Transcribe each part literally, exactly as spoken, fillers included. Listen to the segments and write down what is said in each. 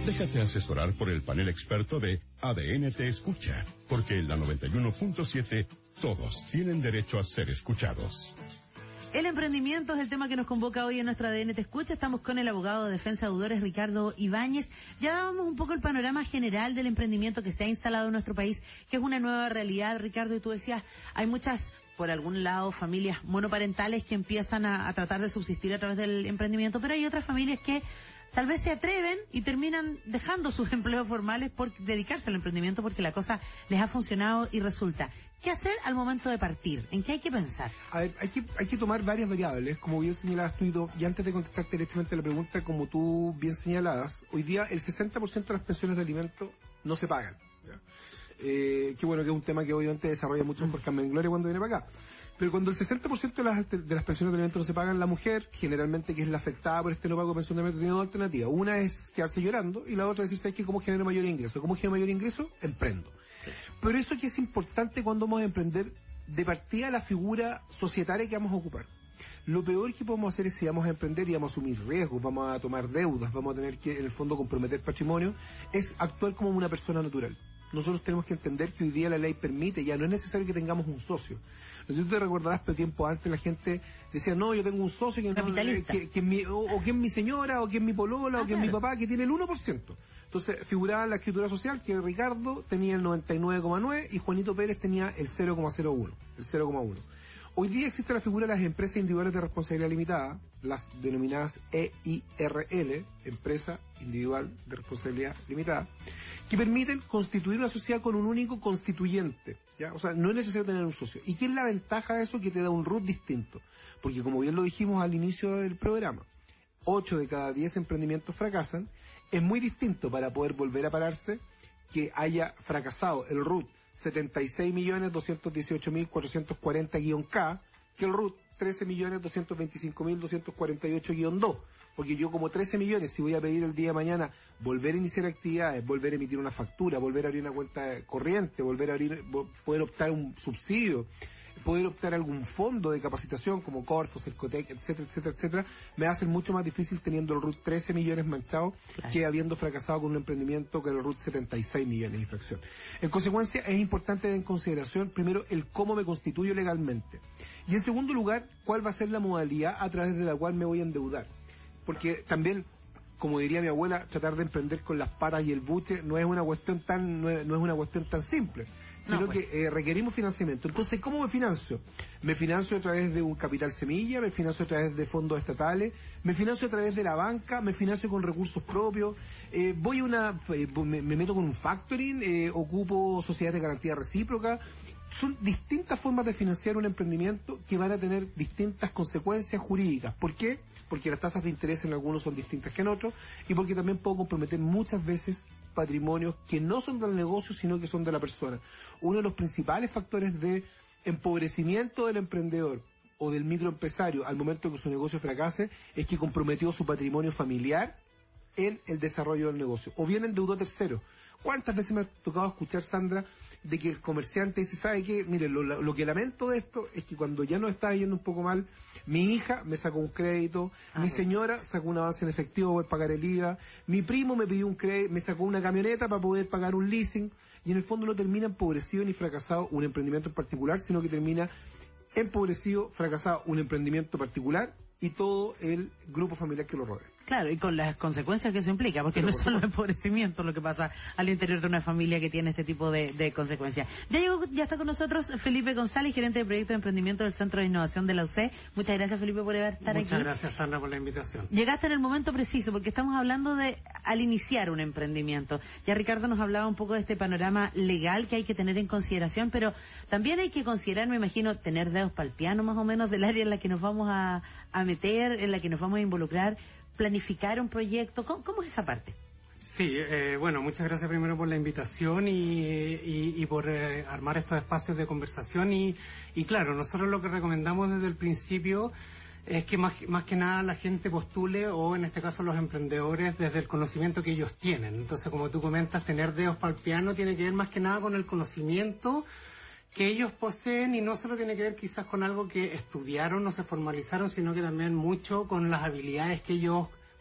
Déjate asesorar por el panel experto de A D N Te Escucha, porque en la noventa y uno punto siete todos tienen derecho a ser escuchados. El emprendimiento es el tema que nos convoca hoy en nuestra A D N Te Escucha. Estamos con el abogado de defensa de deudores, Ricardo Ibáñez. Ya dábamos un poco el panorama general del emprendimiento que se ha instalado en nuestro país, que es una nueva realidad, Ricardo, y tú decías, hay muchas, por algún lado, familias monoparentales que empiezan a, a tratar de subsistir a través del emprendimiento, pero hay otras familias que tal vez se atreven y terminan dejando sus empleos formales por dedicarse al emprendimiento porque la cosa les ha funcionado y resulta. ¿Qué hacer al momento de partir? ¿En qué hay que pensar? A ver, hay que, hay que tomar varias variables, como bien señalabas tú, y antes de contestarte directamente la pregunta, como tú bien señalabas, hoy día el sesenta por ciento de las pensiones de alimentos no se pagan. ¿Ya? Eh, qué bueno que es un tema que obviamente desarrolla mucho por Carmen Gloria cuando viene para acá. Pero cuando el sesenta por ciento de las, de las pensiones de alimentos no se pagan, la mujer, generalmente que es la afectada por este no pago de pensión de alimentos, tiene dos alternativas. Una es quedarse llorando y la otra es decir, ¿sabes qué? ¿Cómo genero mayor ingreso? ¿Cómo genero mayor ingreso? Emprendo. Pero eso que es importante cuando vamos a emprender, de partida la figura societaria que vamos a ocupar. Lo peor que podemos hacer es si vamos a emprender y vamos a asumir riesgos, vamos a tomar deudas, vamos a tener que en el fondo comprometer patrimonio, es actuar como una persona natural. Nosotros tenemos que entender que hoy día la ley permite, ya no es necesario que tengamos un socio. No sé si tú te recordarás, pero tiempo antes la gente decía, no, yo tengo un socio que, no, que, que es mi, o, o que es mi señora, o que es mi polola, ah, o que claro. es mi papá, que tiene el uno por ciento. Entonces figuraba en la escritura social que Ricardo tenía el noventa y nueve coma nueve y Juanito Pérez tenía el cero coma cero uno, el cero coma uno. Hoy día existe la figura de las empresas individuales de responsabilidad limitada, las denominadas E I R L, Empresa Individual de Responsabilidad Limitada, que permiten constituir una sociedad con un único constituyente, ¿ya? O sea, no es necesario tener un socio. ¿Y qué es la ventaja de eso? Que te da un R U T distinto. Porque como bien lo dijimos al inicio del programa, ocho de cada diez emprendimientos fracasan. Es muy distinto para poder volver a pararse que haya fracasado el R U T setenta y seis millones doscientos dieciocho mil cuatrocientos cuarenta guión K que el R U T trece millones doscientos veinticinco mil doscientos cuarenta y ocho guión dos. Porque yo como trece millones, si voy a pedir el día de mañana volver a iniciar actividades, volver a emitir una factura, volver a abrir una cuenta corriente, volver a abrir, poder optar un subsidio, poder optar algún fondo de capacitación como Corfo, Cercotec, etcétera, etcétera, etcétera, me va a ser mucho más difícil teniendo el R U T trece millones manchado claro. que habiendo fracasado con un emprendimiento que el R U T setenta y seis millones de infracción. En consecuencia, es importante tener en consideración, primero, el cómo me constituyo legalmente. Y en segundo lugar, cuál va a ser la modalidad a través de la cual me voy a endeudar. Porque también, como diría mi abuela, tratar de emprender con las patas y el buche no es una cuestión tan, no es, no es una cuestión tan simple, sino no, pues. que eh, requerimos financiamiento. Entonces, ¿cómo me financio? Me financio a través de un capital semilla, me financio a través de fondos estatales, me financio a través de la banca, me financio con recursos propios, eh, voy a una, eh, me, me meto con un factoring, eh, ocupo sociedades de garantía recíproca. Son distintas formas de financiar un emprendimiento que van a tener distintas consecuencias jurídicas. ¿Por qué? Porque las tasas de interés en algunos son distintas que en otros y porque también puedo comprometer muchas veces patrimonios que no son del negocio sino que son de la persona. Uno de los principales factores de empobrecimiento del emprendedor o del microempresario al momento que su negocio fracase es que comprometió su patrimonio familiar en el desarrollo del negocio o bien endeudó a terceros. ¿Cuántas veces me ha tocado escuchar, Sandra, de que el comerciante dice, ¿sabe qué? Mire, lo, lo que lamento de esto es que cuando ya nos está yendo un poco mal, mi hija me sacó un crédito, ah, mi señora sacó un avance en efectivo para poder pagar el I V A, mi primo me pidió un crédito, me sacó una camioneta para poder pagar un leasing, y en el fondo no termina empobrecido ni fracasado un emprendimiento en particular, sino que termina empobrecido, fracasado un emprendimiento particular y todo el grupo familiar que lo rodea. Claro, y con las consecuencias que eso implica, porque Pero no es por solo supuesto. empobrecimiento lo que pasa al interior de una familia que tiene este tipo de, de consecuencias. Ya llegó, ya está con nosotros Felipe González, gerente de proyecto de emprendimiento del Centro de Innovación de la U C. Muchas gracias, Felipe, por estar aquí. Muchas gracias, Sandra, por la invitación. Llegaste en el momento preciso, porque estamos hablando de al iniciar un emprendimiento. Ya Ricardo nos hablaba un poco de este panorama legal que hay que tener en consideración, pero también hay que considerar, me imagino, tener dedos para el piano más o menos del área en la que nos vamos a, a meter, en la que nos vamos a involucrar, planificar un proyecto. ¿Cómo, cómo es esa parte? Sí, eh, bueno, muchas gracias primero por la invitación y, y, y por eh, armar estos espacios de conversación y, y claro, nosotros lo que recomendamos desde el principio es que más, más que nada la gente postule, o en este caso los emprendedores, desde el conocimiento que ellos tienen. Entonces, como tú comentas, tener dedos para el piano tiene que ver más que nada con el conocimiento que ellos poseen, y no solo tiene que ver quizás con algo que estudiaron o se formalizaron, sino que también mucho con las habilidades que ellos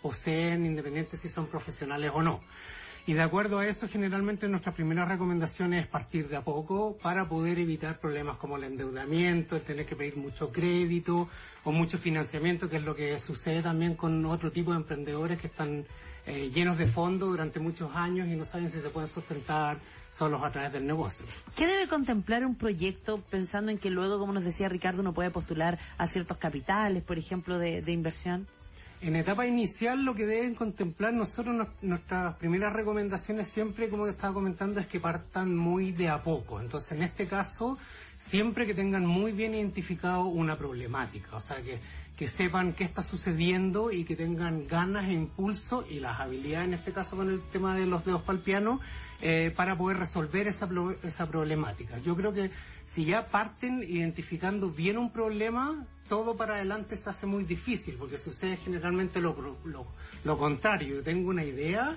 poseen, independiente si son profesionales o no. Y de acuerdo a eso, generalmente nuestra primera recomendación es partir de a poco para poder evitar problemas como el endeudamiento, el tener que pedir mucho crédito o mucho financiamiento, que es lo que sucede también con otro tipo de emprendedores que están eh, llenos de fondos durante muchos años y no saben si se pueden sustentar solos a través del negocio. ¿Qué debe contemplar un proyecto pensando en que luego, como nos decía Ricardo, uno puede postular a ciertos capitales, por ejemplo, de, de inversión? En etapa inicial lo que deben contemplar nosotros, no, nuestras primeras recomendaciones siempre, como estaba comentando, es que partan muy de a poco. Entonces, en este caso, siempre que tengan muy bien identificado una problemática, o sea, que, que sepan qué está sucediendo y que tengan ganas e impulso y las habilidades, en este caso con el tema de los dedos para el piano, eh, para poder resolver esa, esa problemática. Yo creo que si ya parten identificando bien un problema, todo para adelante se hace muy difícil, porque sucede generalmente lo, lo, lo contrario. Yo tengo una idea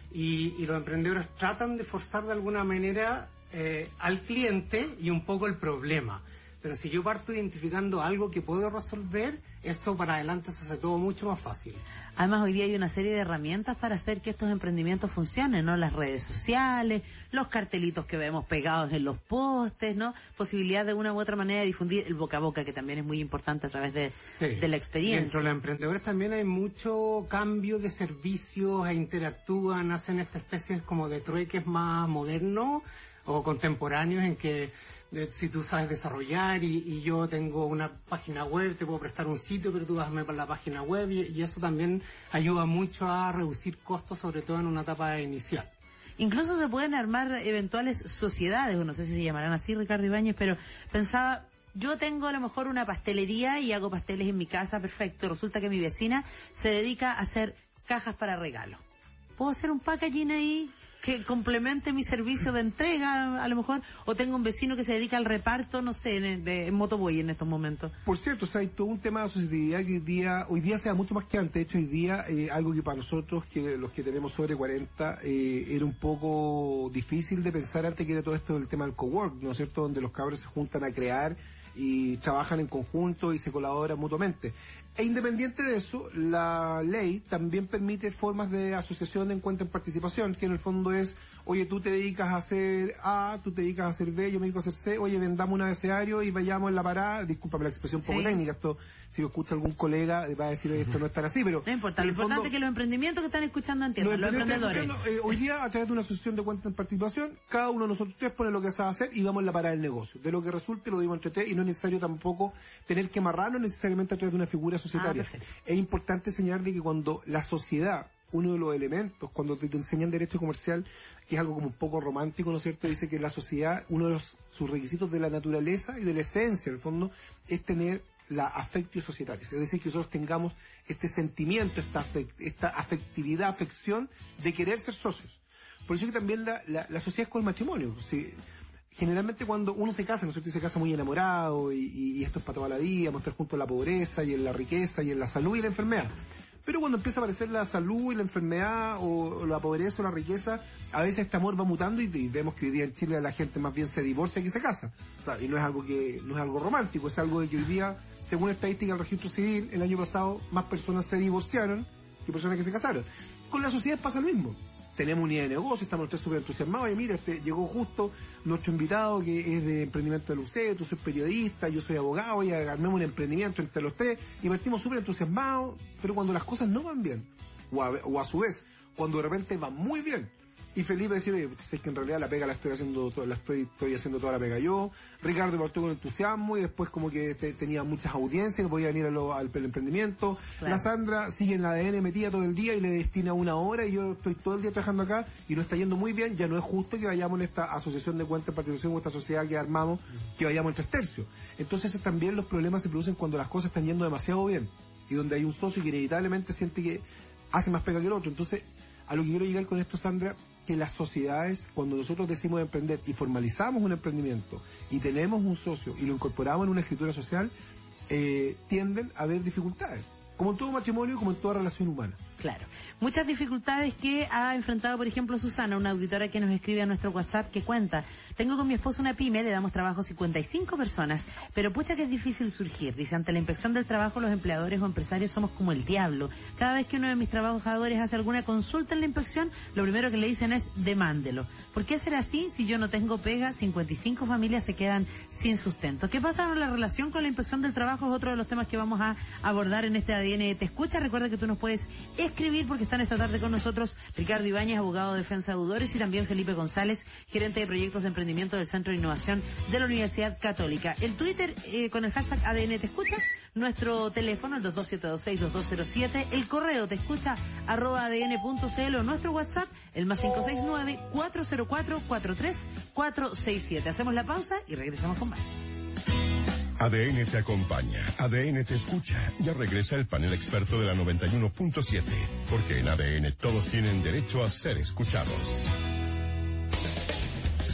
y, y los emprendedores tratan de forzar de alguna manera eh, al cliente y un poco el problema. Pero si yo parto identificando algo que puedo resolver, eso para adelante se hace todo mucho más fácil. Además, hoy día hay una serie de herramientas para hacer que estos emprendimientos funcionen, ¿no? Las redes sociales, los cartelitos que vemos pegados en los postes, ¿no? Posibilidad de una u otra manera de difundir el boca a boca, que también es muy importante a través de, sí. de la experiencia. Dentro de los emprendedores también hay mucho cambio de servicios, e interactúan, hacen esta especie como de trueques más modernos o contemporáneos en que de, si tú sabes desarrollar y, y yo tengo una página web, te puedo prestar un sitio, pero tú vas a para la página web y, y eso también ayuda mucho a reducir costos, sobre todo en una etapa inicial. Incluso se pueden armar eventuales sociedades, o no sé si se llamarán así, Ricardo Ibáñez, pero pensaba, yo tengo a lo mejor una pastelería y hago pasteles en mi casa, perfecto, resulta que mi vecina se dedica a hacer cajas para regalo. ¿Puedo hacer un packaging ahí que complemente mi servicio de entrega, a lo mejor? O tengo un vecino que se dedica al reparto, no sé, en, de, en motoboy en estos momentos. Por cierto, o sea, hay todo un tema de asociatividad que hoy día, hoy día sea mucho más que antes. De hecho, hoy día, eh, algo que para nosotros, que los que tenemos sobre cuarenta, eh, era un poco difícil de pensar antes, que era todo esto del tema del cowork, ¿no es cierto?, donde los cabros se juntan a crear y trabajan en conjunto y se colaboran mutuamente. E independiente de eso, la ley también permite formas de asociación de encuentro en participación, que en el fondo es, oye, tú te dedicas a hacer A, tú te dedicas a hacer B, yo me dedico a hacer C, oye, vendamos un abecedario y vayamos en la parada. Discúlpame la expresión poco sí. técnica, esto, si lo escucha algún colega, va a decir, oye, esto no es tan así, pero... No importa, lo importante fondo, es que los emprendimientos que están escuchando entiendan, los, los emprendedores. Eh, hoy día, a través de una asociación de encuentro en participación, cada uno de nosotros tres pone lo que sabe hacer y vamos en la parada del negocio. De lo que resulte, lo digo entre tres, y no es necesario tampoco tener que amarrarlo necesariamente a través de una figura societaria. Ah, es importante señalarle que cuando la sociedad, uno de los elementos, cuando te, te enseñan derecho comercial, que es algo como un poco romántico, ¿no es cierto?, dice que la sociedad, uno de los, sus requisitos de la naturaleza y de la esencia, en el fondo, es tener la afectio societatis, es decir, que nosotros tengamos este sentimiento, esta, afect, esta afectividad, afección de querer ser socios. Por eso que también la, la, la sociedad es con el matrimonio. ¿Sí? Generalmente cuando uno se casa, ¿no es cierto?, y se casa muy enamorado y, y, y esto es para toda la vida, vamos a estar juntos en la pobreza y en la riqueza y en la salud y la enfermedad. Pero cuando empieza a aparecer la salud y la enfermedad o, o la pobreza o la riqueza, a veces este amor va mutando y, y vemos que hoy día en Chile la gente más bien se divorcia que se casa. O sea, y no es algo que no es algo romántico, es algo de que hoy día, según estadística del registro civil, el año pasado más personas se divorciaron que personas que se casaron. Con la sociedad pasa lo mismo. Tenemos unidad de negocio, estamos ustedes súper entusiasmados. Oye, mira, este, llegó justo nuestro invitado que es de emprendimiento del U C E, tú soy periodista, yo soy abogado, y armemos un emprendimiento entre los tres y partimos súper entusiasmados, pero cuando las cosas no van bien, o a, o a su vez, cuando de repente van muy bien, y Felipe decía, oye, sé que en realidad la pega la estoy haciendo, la estoy, estoy haciendo toda la pega yo. Ricardo partió con entusiasmo y después como que te, tenía muchas audiencias, podía venir a lo, al, al emprendimiento. Claro. La Sandra sigue en la A D N metida todo el día y le destina una hora y yo estoy todo el día trabajando acá y no está yendo muy bien. Ya no es justo que vayamos en esta asociación de cuentas de participación o esta sociedad que armamos, que vayamos en tres tercios. Entonces también los problemas se producen cuando las cosas están yendo demasiado bien y donde hay un socio que inevitablemente siente que hace más pega que el otro. Entonces, a lo que quiero llegar con esto, Sandra, que las sociedades, cuando nosotros decimos emprender y formalizamos un emprendimiento y tenemos un socio y lo incorporamos en una escritura social, eh, tienden a haber dificultades, como en todo matrimonio, como en toda relación humana. Claro. Muchas dificultades que ha enfrentado, por ejemplo, Susana, una auditora que nos escribe a nuestro WhatsApp, que cuenta: tengo con mi esposo una pyme, le damos trabajo a cincuenta y cinco personas, pero pucha que es difícil surgir. Dice, ante la inspección del trabajo, los empleadores o empresarios somos como el diablo. Cada vez que uno de mis trabajadores hace alguna consulta en la inspección, lo primero que le dicen es, demándelo. ¿Por qué será así? Si yo no tengo pega, cincuenta y cinco familias se quedan sin sustento. ¿Qué pasa con la relación con la inspección del trabajo? Es otro de los temas que vamos a abordar en este A D N Te Escucha. Recuerda que tú nos puedes escribir, porque están esta tarde con nosotros Ricardo Ibáñez, abogado de defensa de deudores, y también Felipe González, gerente de proyectos de emprendimiento del Centro de Innovación de la Universidad Católica. El Twitter eh, con el hashtag A D N Te Escucha, nuestro teléfono el dos dos siete dos seis dos dos cero siete, el correo te escucha arroba adn punto cl, o nuestro WhatsApp el más cinco seis nueve cuatro cero cuatro cuatro tres cuatro seis siete. Hacemos la pausa y regresamos con más. A D N te acompaña, A D N te escucha. Ya regresa el panel experto de la noventa y uno punto siete, porque en A D N todos tienen derecho a ser escuchados.